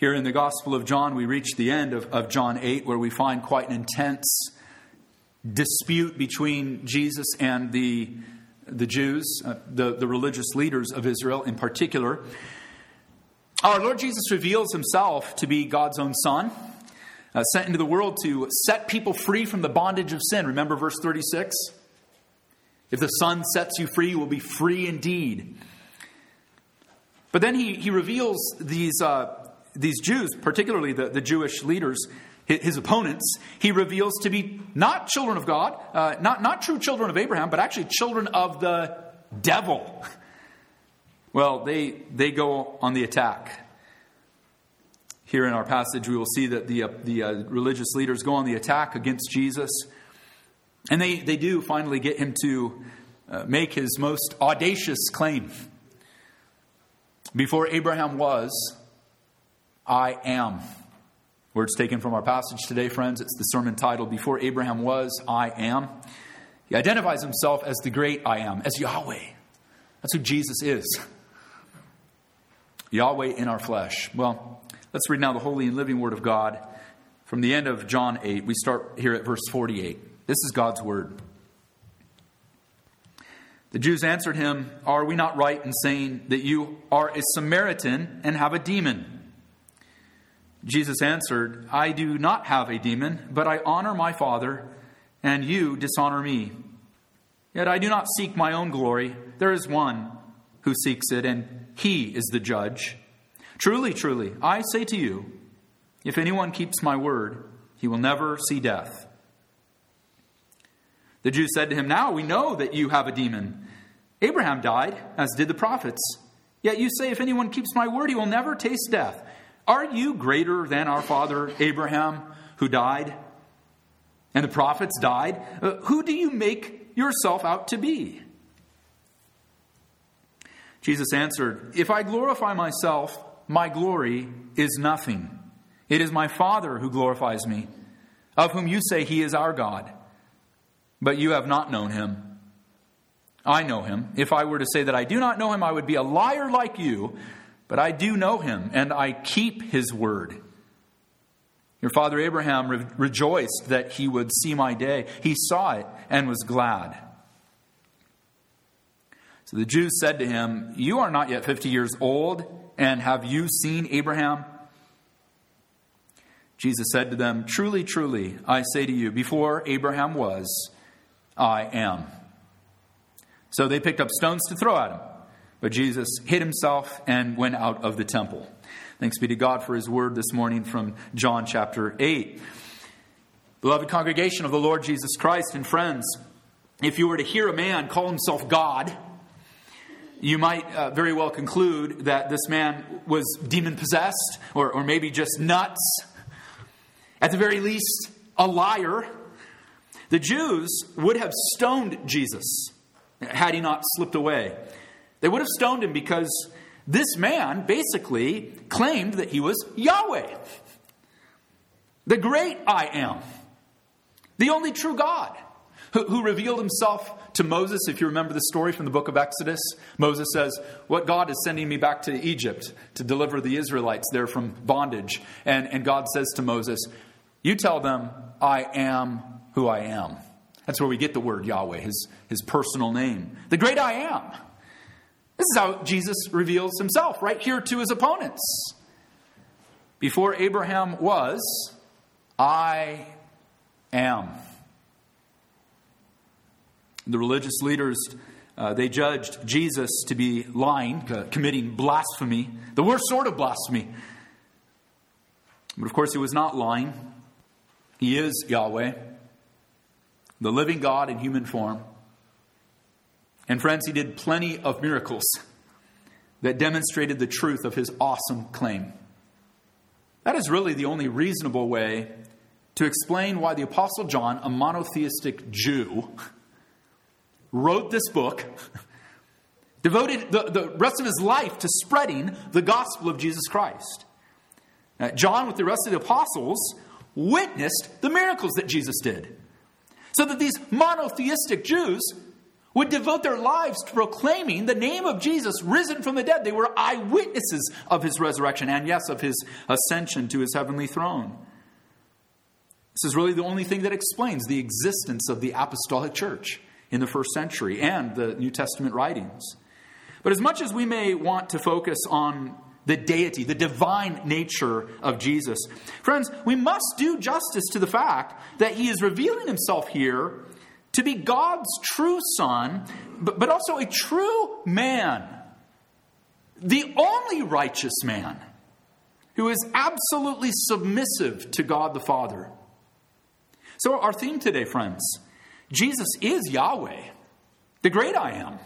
Here in the Gospel of John, we reach the end of John 8, where we find quite an intense dispute between Jesus and the Jews, the religious leaders of Israel in particular. Our Lord Jesus reveals himself to be God's own Son, sent into the world to set people free from the bondage of sin. Remember verse 36? If the Son sets you free, you will be free indeed. But then he reveals these Jews, particularly the Jewish leaders, his opponents, he reveals to be not children of God, not true children of Abraham, but actually children of the devil. Well, they go on the attack. Here in our passage, we will see that the religious leaders go on the attack against Jesus. And they do finally get him to make his most audacious claim. Before Abraham was, I am. Words taken from our passage today, friends. It's the sermon titled, Before Abraham Was, I Am. He identifies himself as the great I am, as Yahweh. That's who Jesus is. Yahweh in our flesh. Well, let's read now the holy and living word of God. From the end of John 8, we start here at verse 48. This is God's word. The Jews answered him, Are we not right in saying that you are a Samaritan and have a demon? Jesus answered, I do not have a demon, but I honor my Father, and you dishonor me. Yet I do not seek my own glory. There is one who seeks it, and he is the judge. Truly, truly, I say to you, if anyone keeps my word, he will never see death. The Jews said to him, Now we know that you have a demon. Abraham died, as did the prophets. Yet you say, if anyone keeps my word, he will never taste death. Are you greater than our father Abraham, who died? And the prophets died? Who do you make yourself out to be? Jesus answered, If I glorify myself, my glory is nothing. It is my Father who glorifies me, of whom you say he is our God. But you have not known him. I know him. If I were to say that I do not know him, I would be a liar like you. But I do know him, and I keep his word. Your father Abraham rejoiced that he would see my day. He saw it and was glad. So the Jews said to him, You are not yet 50 years old, and have you seen Abraham? Jesus said to them, Truly, truly, I say to you, before Abraham was, I am. So they picked up stones to throw at him. But Jesus hid himself and went out of the temple. Thanks be to God for his word this morning from John chapter 8. Beloved congregation of the Lord Jesus Christ and friends, if you were to hear a man call himself God, you might very well conclude that this man was demon-possessed or maybe just nuts. At the very least, a liar. The Jews would have stoned Jesus had he not slipped away. They would have stoned him because this man basically claimed that he was Yahweh, the great I am, the only true God, who revealed himself to Moses. If you remember the story from the book of Exodus, Moses says, What God is sending me back to Egypt to deliver the Israelites there from bondage. And God says to Moses, You tell them, I am who I am. That's where we get the word Yahweh, his personal name. The great I am. This is how Jesus reveals himself, right here to his opponents. Before Abraham was, I am. The religious leaders, they judged Jesus to be lying, committing blasphemy, the worst sort of blasphemy. But of course he was not lying. He is Yahweh, the living God in human form. And friends, he did plenty of miracles that demonstrated the truth of his awesome claim. That is really the only reasonable way to explain why the Apostle John, a monotheistic Jew, wrote this book, devoted the rest of his life to spreading the gospel of Jesus Christ. John, with the rest of the apostles, witnessed the miracles that Jesus did. So that these monotheistic Jews would devote their lives to proclaiming the name of Jesus risen from the dead. They were eyewitnesses of his resurrection and, yes, of his ascension to his heavenly throne. This is really the only thing that explains the existence of the apostolic church in the first century and the New Testament writings. But as much as we may want to focus on the deity, the divine nature of Jesus, friends, we must do justice to the fact that he is revealing himself here to be God's true Son, but also a true man, the only righteous man who is absolutely submissive to God the Father. So our theme today, friends, Jesus is Yahweh, the great I am,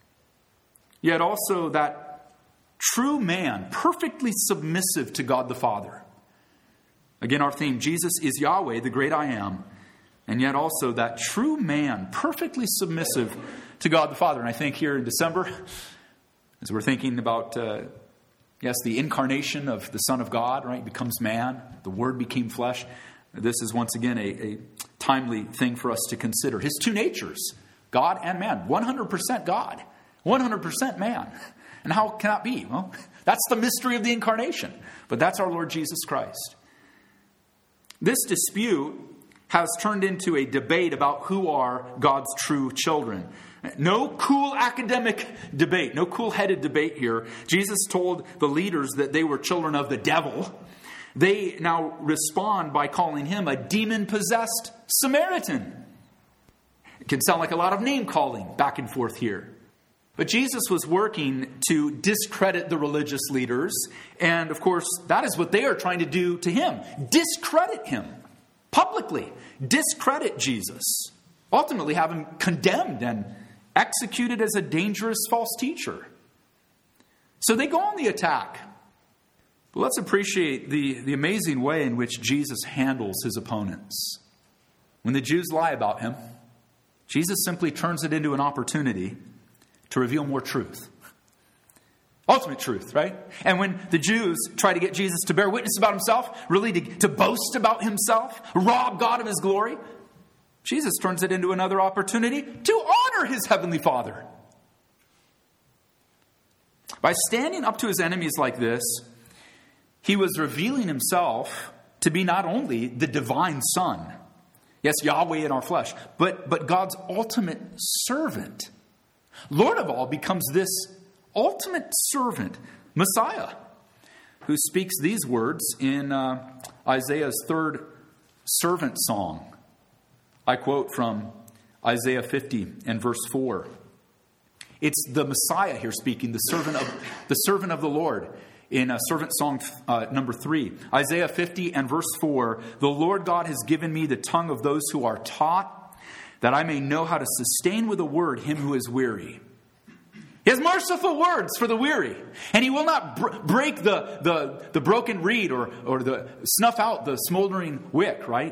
yet also that true man, perfectly submissive to God the Father. Again, our theme, Jesus is Yahweh, the great I am, and yet also that true man, perfectly submissive to God the Father. And I think here in December, as we're thinking about, the incarnation of the Son of God, right, becomes man, the Word became flesh. This is once again a timely thing for us to consider. His two natures, God and man, 100% God, 100% man. And how can that be? Well, that's the mystery of the incarnation. But that's our Lord Jesus Christ. This dispute has turned into a debate about who are God's true children. No cool academic debate, no cool-headed debate here. Jesus told the leaders that they were children of the devil. They now respond by calling him a demon-possessed Samaritan. It can sound like a lot of name-calling back and forth here. But Jesus was working to discredit the religious leaders. And, of course, that is what they are trying to do to him. Discredit him publicly. Discredit Jesus. Ultimately have him condemned and executed as a dangerous false teacher. So they go on the attack. But let's appreciate the amazing way in which Jesus handles his opponents. When the Jews lie about him, Jesus simply turns it into an opportunity to reveal more truth. Ultimate truth, right? And when the Jews try to get Jesus to bear witness about himself, really to boast about himself, rob God of his glory, Jesus turns it into another opportunity to honor his heavenly Father. By standing up to his enemies like this, he was revealing himself to be not only the divine Son, yes, Yahweh in our flesh, but God's ultimate servant. Lord of all becomes this ultimate servant, Messiah, who speaks these words in Isaiah's third servant song. I quote from Isaiah 50 and verse 4. It's the Messiah here speaking, the servant of the Lord. In servant song number 3, Isaiah 50 and verse 4, the Lord God has given me the tongue of those who are taught, that I may know how to sustain with a word him who is weary. He has merciful words for the weary, and he will not break the broken reed or snuff out the smoldering wick, right?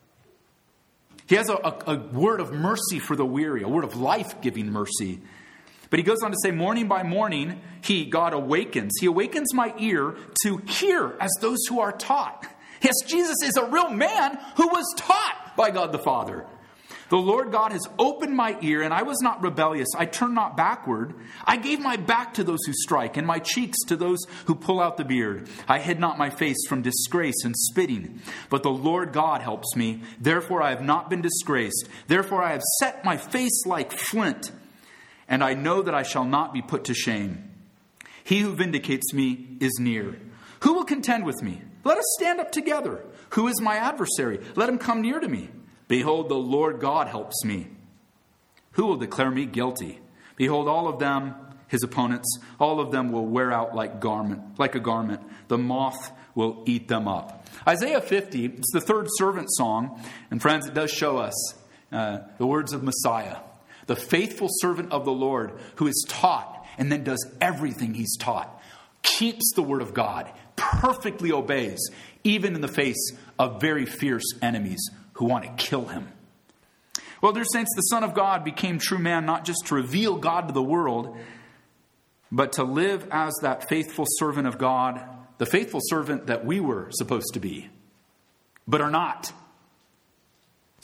He has a word of mercy for the weary, a word of life-giving mercy. But he goes on to say, morning by morning, God awakens. He awakens my ear to hear as those who are taught. Yes, Jesus is a real man who was taught by God the Father. The Lord God has opened my ear, and I was not rebellious. I turned not backward. I gave my back to those who strike, and my cheeks to those who pull out the beard. I hid not my face from disgrace and spitting. But the Lord God helps me. Therefore I have not been disgraced. Therefore I have set my face like flint, and I know that I shall not be put to shame. He who vindicates me is near. Who will contend with me? Let us stand up together. Who is my adversary? Let him come near to me. Behold, the Lord God helps me. Who will declare me guilty? Behold, all of them, his opponents, all of them will wear out like a garment. The moth will eat them up. Isaiah 50, it's the third servant song. And friends, it does show us the words of Messiah, the faithful servant of the Lord who is taught and then does everything he's taught, keeps the word of God, perfectly obeys, even in the face of very fierce enemies who want to kill him. Well, dear saints, the Son of God became true man, not just to reveal God to the world, but to live as that faithful servant of God, the faithful servant that we were supposed to be, but are not.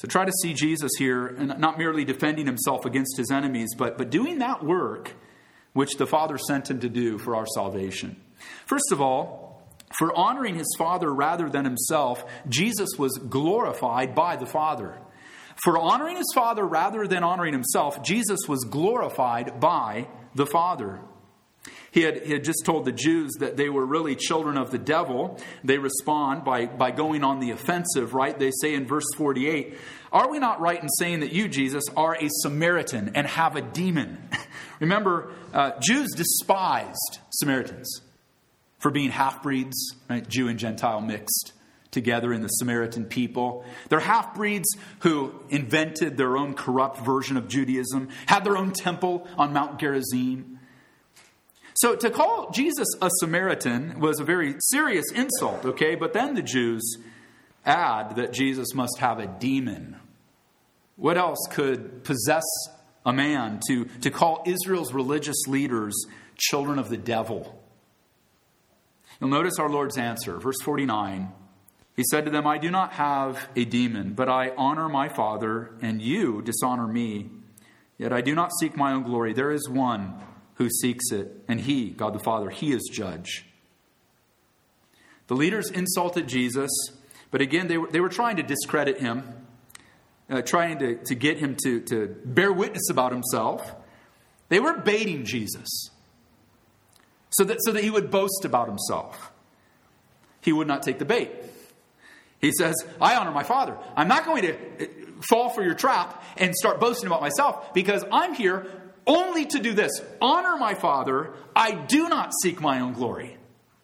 So try to see Jesus here, and not merely defending himself against his enemies, but doing that work which the Father sent him to do for our salvation. First of all, for honoring his Father rather than himself, Jesus was glorified by the Father. For honoring his Father rather than honoring himself, Jesus was glorified by the Father. He had just told the Jews that they were really children of the devil. They respond by going on the offensive, right? They say in verse 48, "Are we not right in saying that you, Jesus, are a Samaritan and have a demon?" Remember, Jews despised Samaritans for being half-breeds, right? Jew and Gentile mixed together in the Samaritan people. They're half-breeds who invented their own corrupt version of Judaism, had their own temple on Mount Gerizim. So to call Jesus a Samaritan was a very serious insult, okay? But then the Jews add that Jesus must have a demon. What else could possess a man to call Israel's religious leaders children of the devil? You'll notice our Lord's answer. Verse 49, he said to them, "I do not have a demon, but I honor my Father, and you dishonor me. Yet I do not seek my own glory. There is one who seeks it, and he, God the Father, he is judge." The leaders insulted Jesus, but again, they were trying to discredit him, trying to get him to bear witness about himself. They were baiting Jesus so that he would boast about himself. He would not take the bait. He says, "I honor my Father. I'm not going to fall for your trap and start boasting about myself, because I'm here only to do this. Honor my Father. I do not seek my own glory."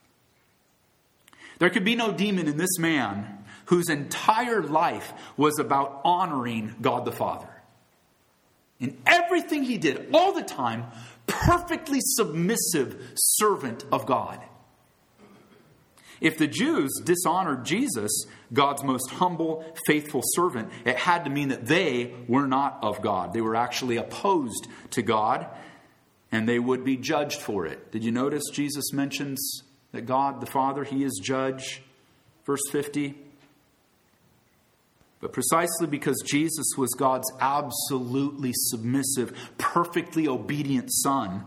There could be no demon in this man whose entire life was about honoring God the Father. In everything he did, all the time, perfectly submissive servant of God. If the Jews dishonored Jesus, God's most humble, faithful servant, it had to mean that they were not of God. They were actually opposed to God, and they would be judged for it. Did you notice Jesus mentions that God the Father, he is judge? Verse 50. But precisely because Jesus was God's absolutely submissive, perfectly obedient Son,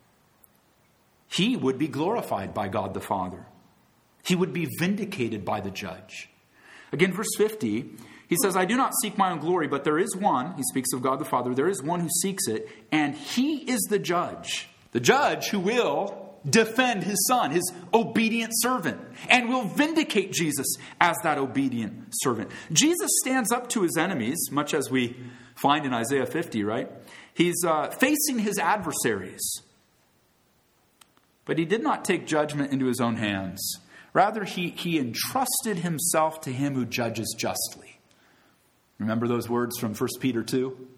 he would be glorified by God the Father. He would be vindicated by the judge. Again, verse 50, he says, "I do not seek my own glory, but there is one," he speaks of God the Father, "there is one who seeks it, and he is the judge." The judge who will defend his Son, his obedient servant, and will vindicate Jesus as that obedient servant. Jesus stands up to his enemies, much as we find in Isaiah 50, right? He's facing his adversaries. But he did not take judgment into his own hands. Rather, he entrusted himself to him who judges justly. Remember those words from 1 Peter 2?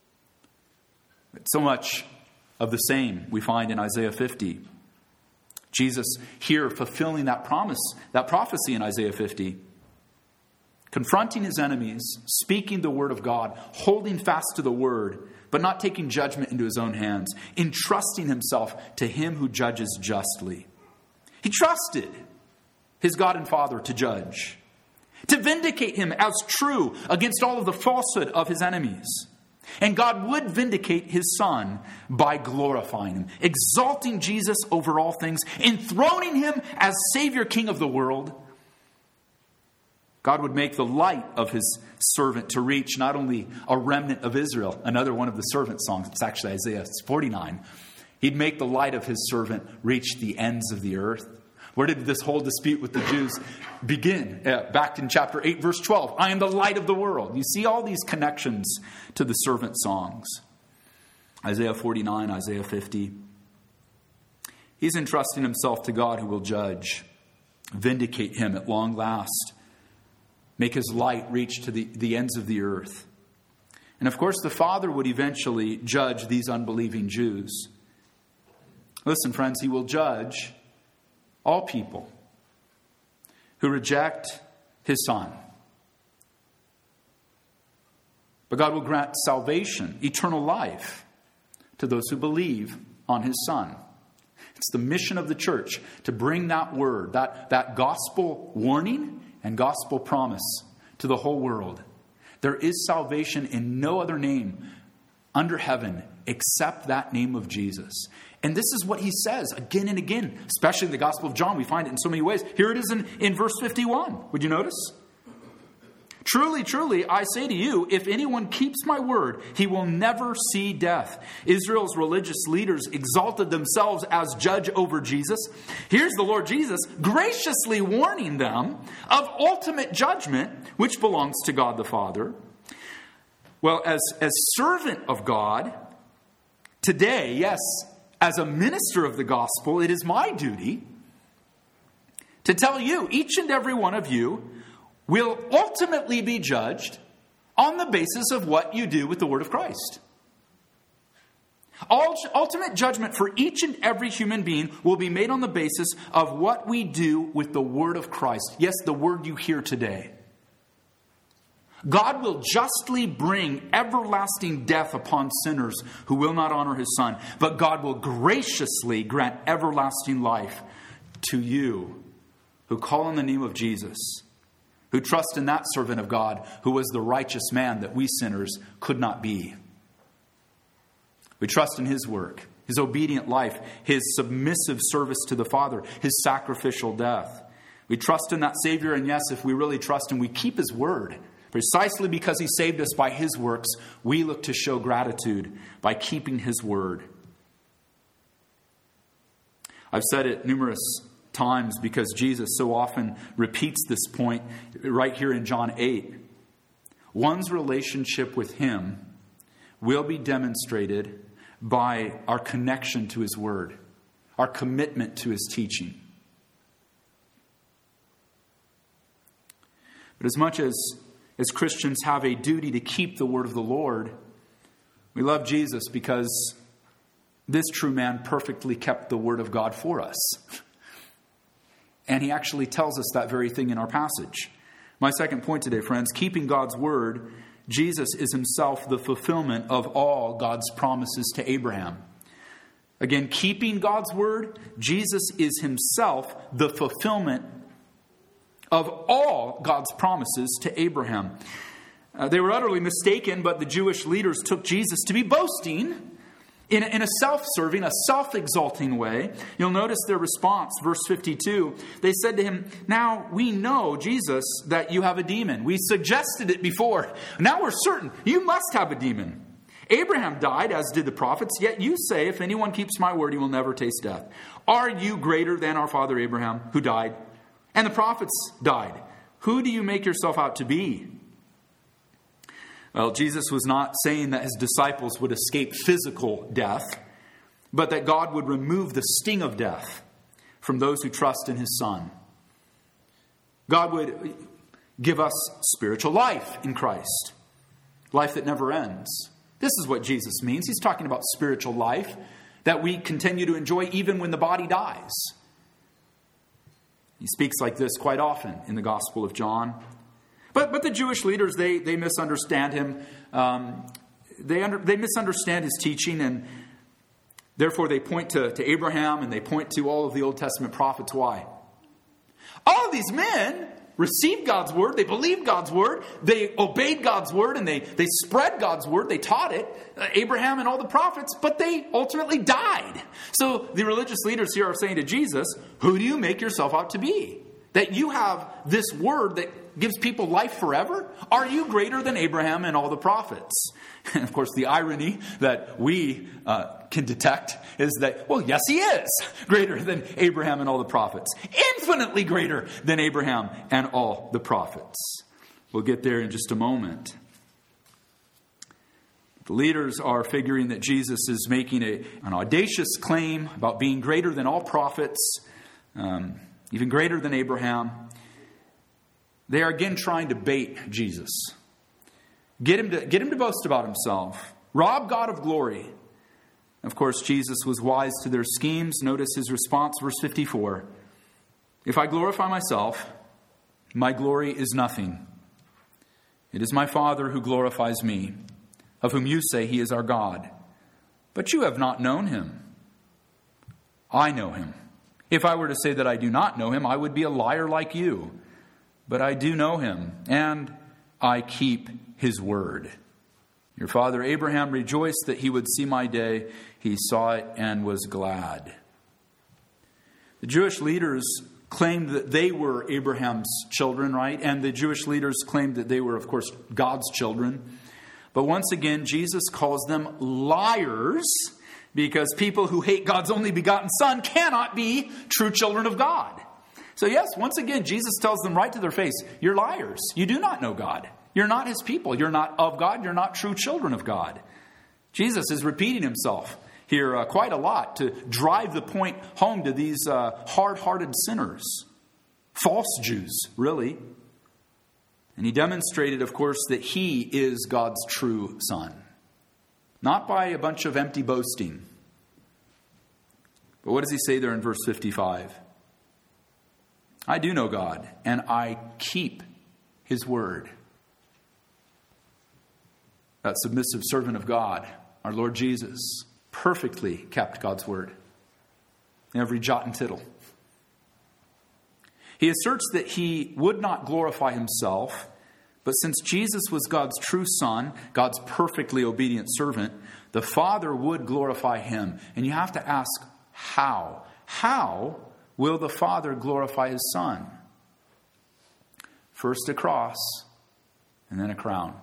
So much of the same we find in Isaiah 50. Jesus here fulfilling that promise, that prophecy in Isaiah 50. Confronting his enemies, speaking the word of God, holding fast to the word, but not taking judgment into his own hands, entrusting himself to him who judges justly. He trusted his God and Father to judge, to vindicate him as true against all of the falsehood of his enemies. And God would vindicate his Son by glorifying him, exalting Jesus over all things, enthroning him as Savior, King of the world. God would make the light of his servant to reach not only a remnant of Israel, another one of the servant songs, it's actually Isaiah 49. He'd make the light of his servant reach the ends of the earth. Where did this whole dispute with the Jews begin? Back in chapter 8, verse 12. "I am the light of the world." You see all these connections to the servant songs. Isaiah 49, Isaiah 50. He's entrusting himself to God who will judge, vindicate him at long last, make his light reach to the ends of the earth. And of course, the Father would eventually judge these unbelieving Jews. Listen, friends, he will judge all people who reject his Son. But God will grant salvation, eternal life, to those who believe on his Son. It's the mission of the church to bring that word, that gospel warning and gospel promise to the whole world. There is salvation in no other name under heaven except that name of Jesus. And this is what he says again and again, especially in the Gospel of John. We find it in so many ways. Here it is in verse 51. Would you notice? Truly, truly, I say to you, if anyone keeps my word, he will never see death. Israel's religious leaders exalted themselves as judge over Jesus. Here's the Lord Jesus graciously warning them of ultimate judgment, which belongs to God the Father. Well, as servant of God, today, yes, as a minister of the gospel, it is my duty to tell you, each and every one of you, will ultimately be judged on the basis of what you do with the word of Christ. Ultimate judgment for each and every human being will be made on the basis of what we do with the word of Christ. Yes, the word you hear today. God will justly bring everlasting death upon sinners who will not honor his Son, but God will graciously grant everlasting life to you who call on the name of Jesus, who trust in that servant of God who was the righteous man that we sinners could not be. We trust in his work, his obedient life, his submissive service to the Father, his sacrificial death. We trust in that Savior, and yes, if we really trust him, we keep his word. Precisely because he saved us by his works, we look to show gratitude by keeping his word. I've said it numerous times because Jesus so often repeats this point right here in John 8. One's relationship with him will be demonstrated by our connection to his word, our commitment to his teaching. But as much as Christians have a duty to keep the word of the Lord, we love Jesus because this true man perfectly kept the word of God for us. And he actually tells us that very thing in our passage. My second point today, friends, keeping God's word, Jesus is himself the fulfillment of all God's promises to Abraham. Again, keeping God's word, Jesus is himself the fulfillment of all God's promises to Abraham. They were utterly mistaken, but the Jewish leaders took Jesus to be boasting in a self-serving, a self-exalting way. You'll notice their response, verse 52. They said to him, "Now we know, Jesus, that you have a demon. We suggested it before. Now we're certain you must have a demon. Abraham died, as did the prophets, yet you say, if anyone keeps my word, he will never taste death. Are you greater than our father Abraham, who died? And the prophets died. Who do you make yourself out to be?" Well, Jesus was not saying that his disciples would escape physical death, but that God would remove the sting of death from those who trust in his Son. God would give us spiritual life in Christ, life that never ends. This is what Jesus means. He's talking about spiritual life that we continue to enjoy even when the body dies. He speaks like this quite often in the Gospel of John. But the Jewish leaders, they misunderstand him. They misunderstand his teaching, and therefore they point to Abraham and they point to all of the Old Testament prophets. Why? All of these men received God's word, they believed God's word, they obeyed God's word, and they spread God's word, they taught it, Abraham and all the prophets, but they ultimately died. So the religious leaders here are saying to Jesus, who do you make yourself out to be? That you have this word that gives people life forever? Are you greater than Abraham and all the prophets? And of course, the irony that we can detect is that, well, yes, he is greater than Abraham and all the prophets. Infinitely greater than Abraham and all the prophets. We'll get there in just a moment. The leaders are figuring that Jesus is making an audacious claim about being greater than all prophets, even greater than Abraham. They are again trying to bait Jesus. Get him to boast about himself. Rob God of glory. Of course, Jesus was wise to their schemes. Notice his response, verse 54. If I glorify myself, my glory is nothing. It is my Father who glorifies me, of whom you say he is our God. But you have not known him. I know him. If I were to say that I do not know him, I would be a liar like you. But I do know him, and I keep his word. Your father Abraham rejoiced that he would see my day. He saw it and was glad. The Jewish leaders claimed that they were Abraham's children, right? And the Jewish leaders claimed that they were, of course, God's children. But once again, Jesus calls them liars, because people who hate God's only begotten Son cannot be true children of God. So yes, once again, Jesus tells them right to their face, you're liars. You do not know God. You're not his people. You're not of God. You're not true children of God. Jesus is repeating himself here quite a lot to drive the point home to these hard-hearted sinners. False Jews, really. And he demonstrated, of course, that he is God's true Son. Not by a bunch of empty boasting. But what does he say there in verse 55? I do know God, and I keep his word. That submissive servant of God, our Lord Jesus, perfectly kept God's word. Every jot and tittle. He asserts that he would not glorify himself, but since Jesus was God's true Son, God's perfectly obedient servant, the Father would glorify him. And you have to ask, how? How will the Father glorify his Son? First a cross, and then a crown.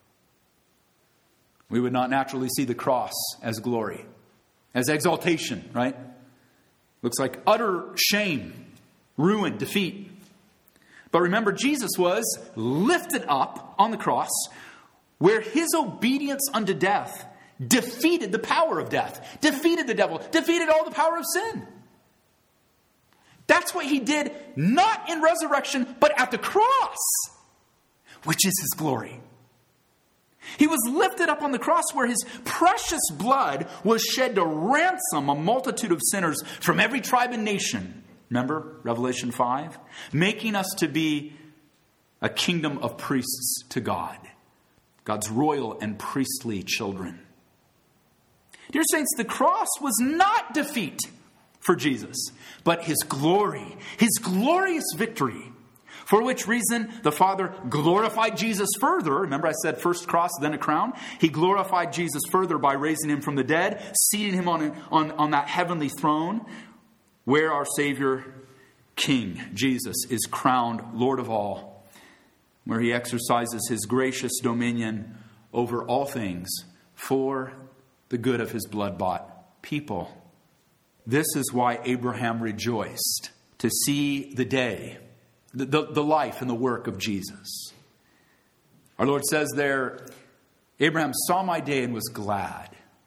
We would not naturally see the cross as glory, as exaltation, right? Looks like utter shame, ruin, defeat. But remember, Jesus was lifted up on the cross, where his obedience unto death defeated the power of death, defeated the devil, defeated all the power of sin. That's what he did, not in resurrection, but at the cross, which is his glory. He was lifted up on the cross where his precious blood was shed to ransom a multitude of sinners from every tribe and nation. Remember Revelation 5? Making us to be a kingdom of priests to God. God's royal and priestly children. Dear saints, the cross was not defeat for Jesus, but his glory, his glorious victory. For which reason the Father glorified Jesus further. Remember I said first cross, then a crown. He glorified Jesus further by raising him from the dead, seating him on that heavenly throne, where our Savior, King Jesus, is crowned Lord of all, where he exercises his gracious dominion over all things for the good of his blood-bought people. This is why Abraham rejoiced to see the day, the life and the work of Jesus. Our Lord says there, Abraham saw my day and was glad.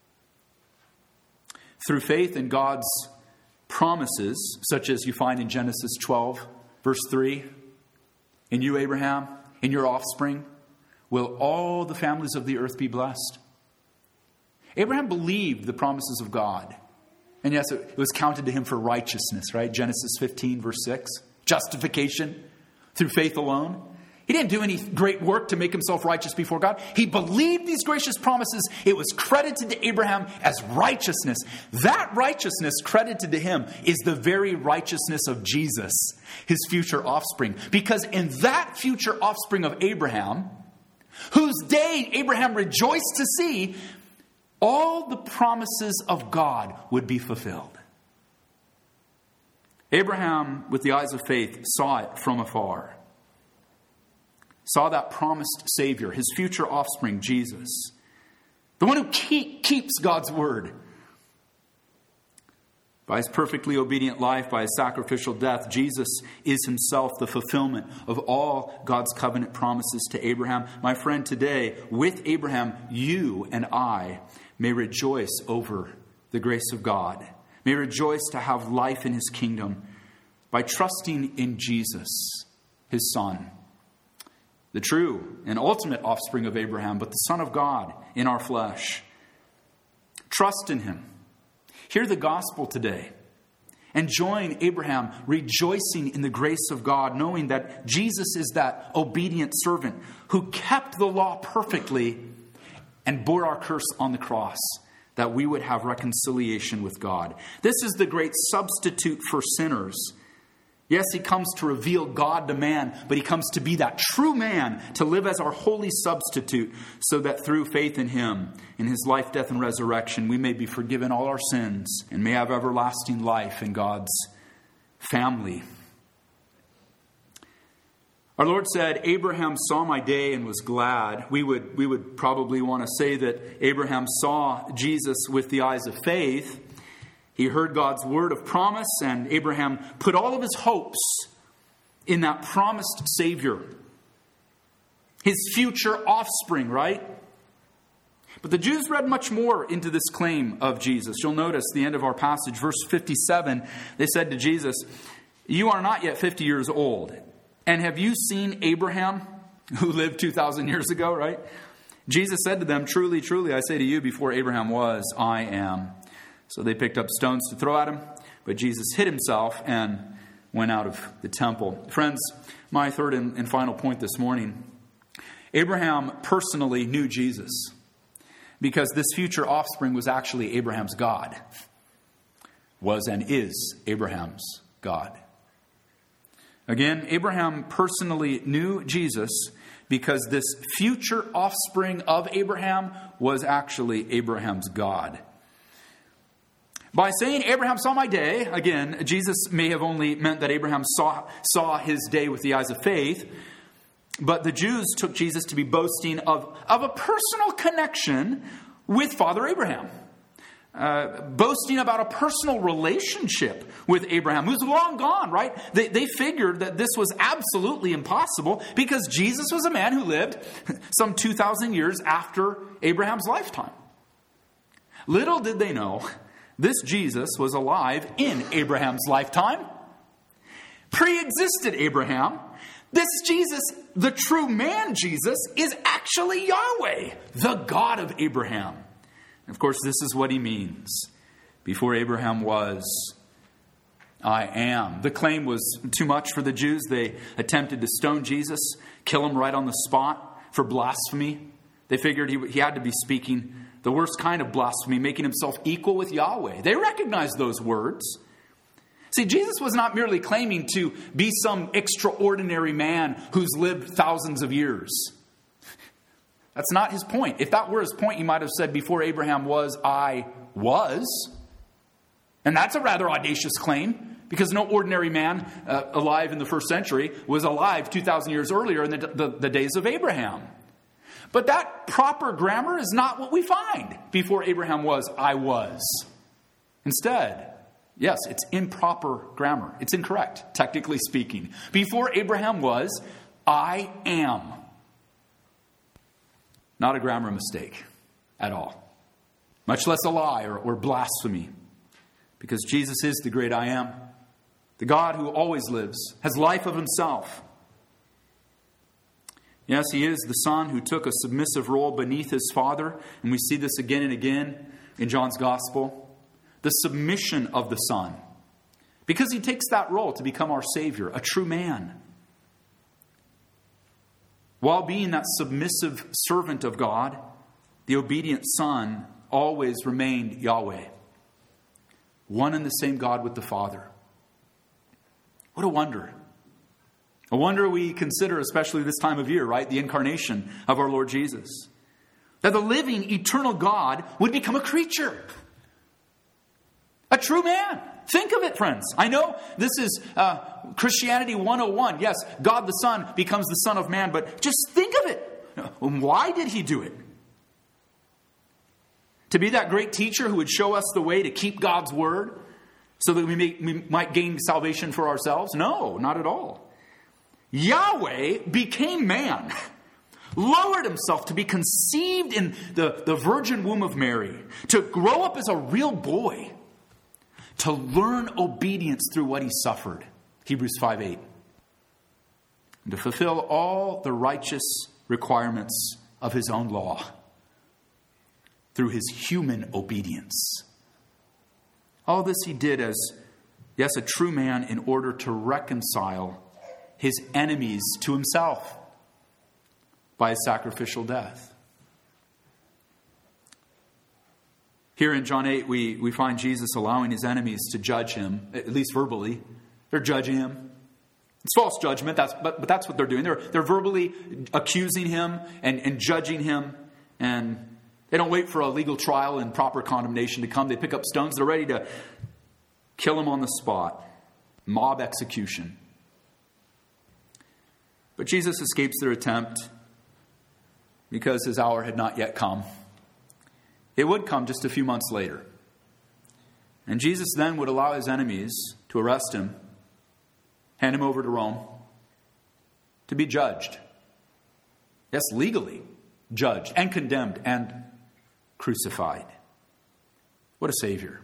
Through faith in God's promises, such as you find in Genesis 12, verse 3, in you, Abraham, in your offspring, will all the families of the earth be blessed. Abraham believed the promises of God. And yes, it was counted to him for righteousness, right? Genesis 15, verse 6. Justification through faith alone. He didn't do any great work to make himself righteous before God. He believed these gracious promises. It was credited to Abraham as righteousness. That righteousness credited to him is the very righteousness of Jesus, his future offspring. Because in that future offspring of Abraham, whose day Abraham rejoiced to see, all the promises of God would be fulfilled. Abraham, with the eyes of faith, saw it from afar. Saw that promised Savior, his future offspring, Jesus. The one who keeps God's word. By his perfectly obedient life, by his sacrificial death, Jesus is himself the fulfillment of all God's covenant promises to Abraham. My friend, today, with Abraham, you and I may rejoice over the grace of God. May rejoice to have life in his kingdom by trusting in Jesus, his Son, the true and ultimate offspring of Abraham, but the Son of God in our flesh. Trust in him. Hear the gospel today and join Abraham rejoicing in the grace of God, knowing that Jesus is that obedient servant who kept the law perfectly and bore our curse on the cross, that we would have reconciliation with God. This is the great substitute for sinners. Yes, he comes to reveal God to man, but he comes to be that true man, to live as our holy substitute, so that through faith in him, in his life, death, and resurrection, we may be forgiven all our sins and may have everlasting life in God's family. Our Lord said, Abraham saw my day and was glad. We would probably want to say that Abraham saw Jesus with the eyes of faith. He heard God's word of promise, and Abraham put all of his hopes in that promised Savior. His future offspring, right? But the Jews read much more into this claim of Jesus. You'll notice the end of our passage, verse 57, they said to Jesus, "You are not yet 50 years old. And have you seen Abraham, who lived 2,000 years ago," right? Jesus said to them, "Truly, truly, I say to you, before Abraham was, I am." So they picked up stones to throw at him, but Jesus hid himself and went out of the temple. Friends, my third and final point this morning. Abraham personally knew Jesus because this future offspring was actually Abraham's God. Was and is Abraham's God. Again, Abraham personally knew Jesus because this future offspring of Abraham was actually Abraham's God. By saying, Abraham saw my day, again, Jesus may have only meant that Abraham saw his day with the eyes of faith, but the Jews took Jesus to be boasting of a personal connection with Father Abraham. Boasting about a personal relationship with Abraham, who's long gone, right? They figured that this was absolutely impossible because Jesus was a man who lived some 2,000 years after Abraham's lifetime. Little did they know, this Jesus was alive in Abraham's lifetime, pre-existed Abraham. This Jesus, the true man Jesus, is actually Yahweh, the God of Abraham. Of course, this is what he means. Before Abraham was, I am. The claim was too much for the Jews. They attempted to stone Jesus, kill him right on the spot for blasphemy. They figured he had to be speaking the worst kind of blasphemy, making himself equal with Yahweh. They recognized those words. See, Jesus was not merely claiming to be some extraordinary man who's lived thousands of years. That's not his point. If that were his point, he might have said, before Abraham was, I was. And that's a rather audacious claim, because no ordinary man alive in the first century was alive 2,000 years earlier in the days of Abraham. But that proper grammar is not what we find. Before Abraham was, I was. Instead, yes, it's improper grammar. It's incorrect, technically speaking. Before Abraham was, I am. Not a grammar mistake at all. Much less a lie or blasphemy. Because Jesus is the great I am. The God who always lives, has life of himself. Yes, he is the Son who took a submissive role beneath his Father. And we see this again and again in John's Gospel. The submission of the Son. Because he takes that role to become our Savior, a true man. While being that submissive servant of God, the obedient Son always remained Yahweh. One and the same God with the Father. What a wonder. A wonder we consider, especially this time of year, right? The incarnation of our Lord Jesus. That the living, eternal God would become a creature. A true man. Think of it, friends. I know this is Christianity 101. Yes, God the Son becomes the Son of Man, but just think of it. Why did he do it? To be that great teacher who would show us the way to keep God's word so that we might gain salvation for ourselves? No, not at all. Yahweh became man, lowered himself to be conceived in the virgin womb of Mary, to grow up as a real boy, to learn obedience through what he suffered, Hebrews 5:8, and to fulfill all the righteous requirements of his own law through his human obedience. All this he did as, yes, a true man in order to reconcile his enemies to himself by his sacrificial death. Here in John 8, we find Jesus allowing his enemies to judge him, at least verbally. They're judging him. It's false judgment, but that's what they're doing. They're verbally accusing him and judging him, and they don't wait for a legal trial and proper condemnation to come. They pick up stones. They're ready to kill him on the spot. Mob execution. But Jesus escapes their attempt because his hour had not yet come. It would come just a few months later. And Jesus then would allow his enemies to arrest him, hand him over to Rome, to be judged. Yes, legally judged and condemned and crucified. What a Savior.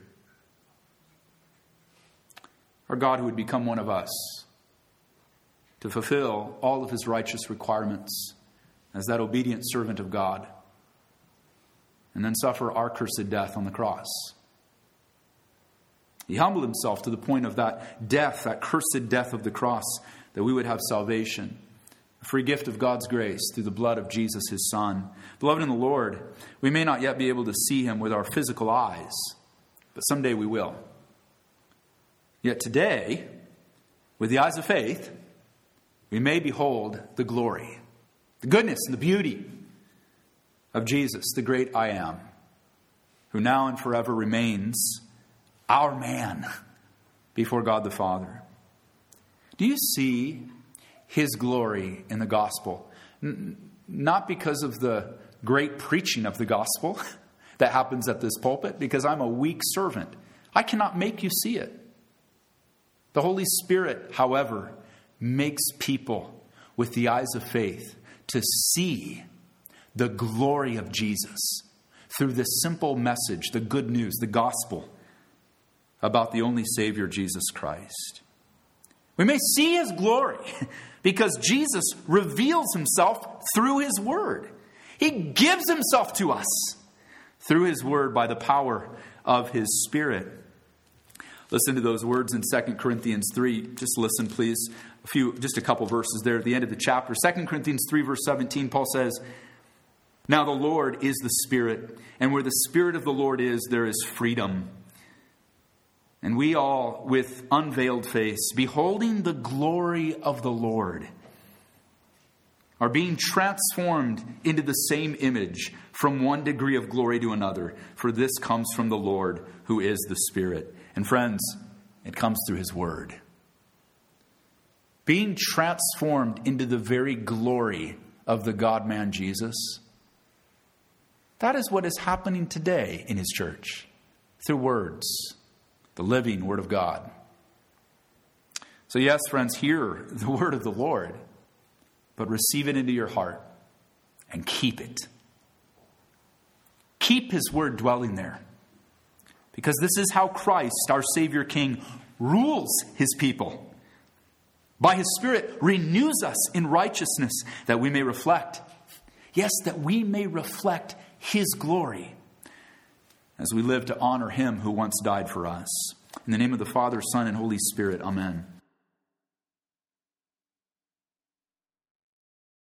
Our God who would become one of us to fulfill all of his righteous requirements as that obedient servant of God, and then suffer our cursed death on the cross. He humbled himself to the point of that death, that cursed death of the cross, that we would have salvation, a free gift of God's grace through the blood of Jesus, his Son. Beloved in the Lord, we may not yet be able to see him with our physical eyes, but someday we will. Yet today, with the eyes of faith, we may behold the glory, the goodness and the beauty of Jesus, the great I Am, who now and forever remains our man before God the Father. Do you see his glory in the gospel? Not because of the great preaching of the gospel that happens at this pulpit, because I'm a weak servant. I cannot make you see it. The Holy Spirit, however, makes people with the eyes of faith to see the glory of Jesus through this simple message, the good news, the gospel about the only Savior, Jesus Christ. We may see his glory because Jesus reveals himself through his word. He gives himself to us through his word by the power of his Spirit. Listen to those words in 2 Corinthians 3. Just listen, please. Just a couple verses there at the end of the chapter. 2 Corinthians 3, verse 17, Paul says, "Now the Lord is the Spirit, and where the Spirit of the Lord is, there is freedom. And we all, with unveiled face, beholding the glory of the Lord, are being transformed into the same image from one degree of glory to another. For this comes from the Lord, who is the Spirit." And friends, it comes through his word. Being transformed into the very glory of the God-man Jesus. That is what is happening today in his church. Through words. The living word of God. So yes, friends, hear the word of the Lord, but receive it into your heart and keep it. Keep his word dwelling there. Because this is how Christ, our Savior King, rules his people. By his Spirit, renews us in righteousness that we may reflect. Yes, that we may reflect his glory as we live to honor him who once died for us. In the name of the Father, Son, and Holy Spirit, amen.